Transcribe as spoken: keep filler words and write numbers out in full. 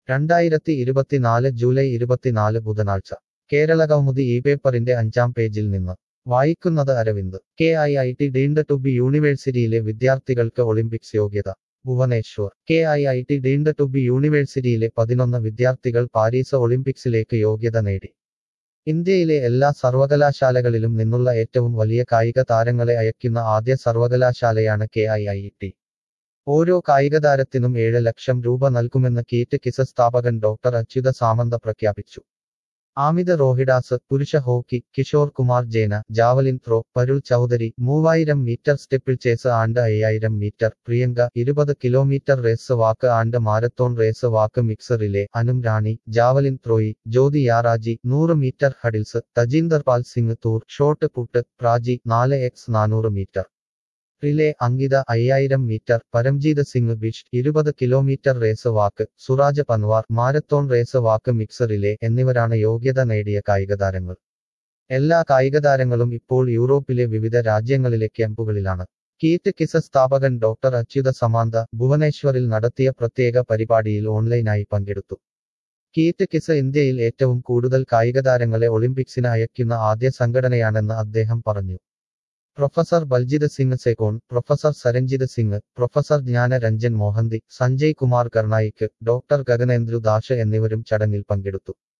രണ്ടായിരത്തി ഇരുപത്തിനാല് ജൂലൈ ഇരുപത്തിനാല് ബുധനാഴ്ച കേരള കൗമുദി ഈ പേപ്പറിന്റെ അഞ്ചാം പേജിൽ നിന്ന് വായിക്കുന്നത് Aravind. K I I T deemed to be യൂണിവേഴ്സിറ്റിയിലെ വിദ്യാർത്ഥികൾക്ക് ഒളിമ്പിക്സ് യോഗ്യത. Bhubaneswar. K I I T deemed to be യൂണിവേഴ്സിറ്റിയിലെ പതിനൊന്ന് വിദ്യാർത്ഥികൾ പാരീസ് ഒളിമ്പിക്സിലേക്ക് യോഗ്യത നേടി. ഇന്ത്യയിലെ എല്ലാ സർവകലാശാലകളിലും നിന്നുള്ള ഏറ്റവും വലിയ കായിക താരങ്ങളെ അയക്കുന്ന ആദ്യ സർവകലാശാലയാണ് കെ ഐ ഐ ടി. ഓരോ കായികതാരത്തിനും ഏഴ് ലക്ഷം രൂപ നൽകുമെന്ന് കീറ്റ് കിസ് സ്ഥാപകൻ ഡോക്ടർ അച്യുത സാമന്ത പ്രഖ്യാപിച്ചു. ആമിത് റോഹിഡാസ്, പുരുഷ hockey, Kishore Kumar Jena, javelin throw, Parul Chaudhary, മൂവായിരം മീറ്റർ സ്റ്റെപ്പിൾ ചേസ് ആൻഡ് അയ്യായിരം മീറ്റർ, പ്രിയങ്ക, ഇരുപത് kilometre race walk and marathon race walk mix relay, അനും റാണി, ജാവലിൻ ത്രോയി, ജ്യോതി യാറാജി, നൂറ് metre hurdles, Tajinder Pal Singh Toor, shot put, പ്രാജി, നാല് എക്സ് നാനൂറ് മീറ്റർ റിലേ, അങ്കിത, അയ്യായിരം മീറ്റർ, പരംജീത് സിംഗ് ബിഷ്, ഇരുപത് kilometre race walk, Suraj Panwar, marathon race walk mix relay എന്നിവരാണ് യോഗ്യത നേടിയ കായികതാരങ്ങൾ. എല്ലാ കായികതാരങ്ങളും ഇപ്പോൾ യൂറോപ്പിലെ വിവിധ രാജ്യങ്ങളിലെ ക്യാമ്പുകളിലാണ്. കീറ്റ് കിസ് സ്ഥാപകൻ ഡോക്ടർ അച്യുത സമാന്ത ഭുവനേശ്വറിൽ നടത്തിയ പ്രത്യേക പരിപാടിയിൽ ഓൺലൈനായി പങ്കെടുത്തു. കീറ്റ് കിസ് ഇന്ത്യയിൽ ഏറ്റവും കൂടുതൽ കായികതാരങ്ങളെ ഒളിമ്പിക്സിന് അയക്കുന്ന ആദ്യ സംഘടനയാണെന്ന് അദ്ദേഹം പറഞ്ഞു. Professor Baljit Singh Sekhon, professor Saranjit Singh, professor Gyana Ranjan Mohanty, Sanjay Kumar Karnaik, doctor Gaganendu Das എന്നിവരും ചടങ്ങിൽ പങ്കെടുത്തു.